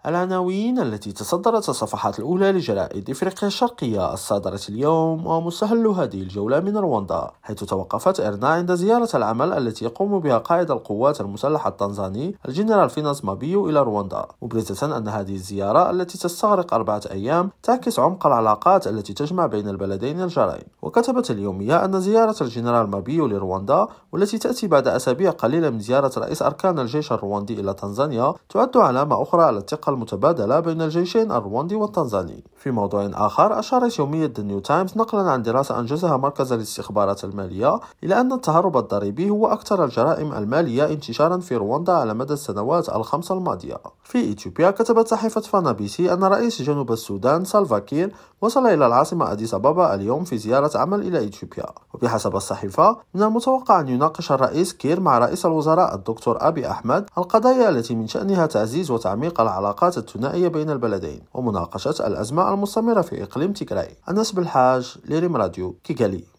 العناوين التي تصدرت الصفحات الأولى لجرائد إفريقيا الشرقية الصادرة اليوم، ومستهل هذه الجولة من رواندا، حيث توقفت إيرنا عند زيارة العمل التي يقوم بها قائد القوات المسلحة التنزاني الجنرال فيناس مابيو إلى رواندا، مبرزة أن هذه الزيارة التي تستغرق 4 أيام تعكس عمق العلاقات التي تجمع بين البلدين الجارين. وكتبت اليومية أن زيارة الجنرال مابيو لرواندا، والتي تأتي بعد أسابيع قليلة من زيارة رئيس أركان الجيش الرواندي إلى تنزانيا، تعد علامة أخرى على الثقة المتبادلة بين الجيشين الرواندي والتنزاني. في موضوع آخر، أشارت يومية The New Times نقلا عن دراسة أنجزها مركز الاستخبارات المالية إلى أن التهرب الضريبي هو أكثر الجرائم المالية انتشارا في رواندا على مدى السنوات ال5 الماضية. في إثيوبيا، كتبت صحيفة فانا بيسي أن رئيس جنوب السودان سالفا كير وصل إلى العاصمة أديس أبابا اليوم في زيارة عمل إلى إثيوبيا. وبحسب الصحيفة، من المتوقع أن يناقش الرئيس كير مع رئيس الوزراء الدكتور أبي أحمد القضايا التي من شأنها تعزيز وتعميق العلاقات الثنائية بين البلدين، ومناقشة الأزمة المستمرة في إقليم تيغراي. أنس بالحاج، لريم راديو، كيغالي.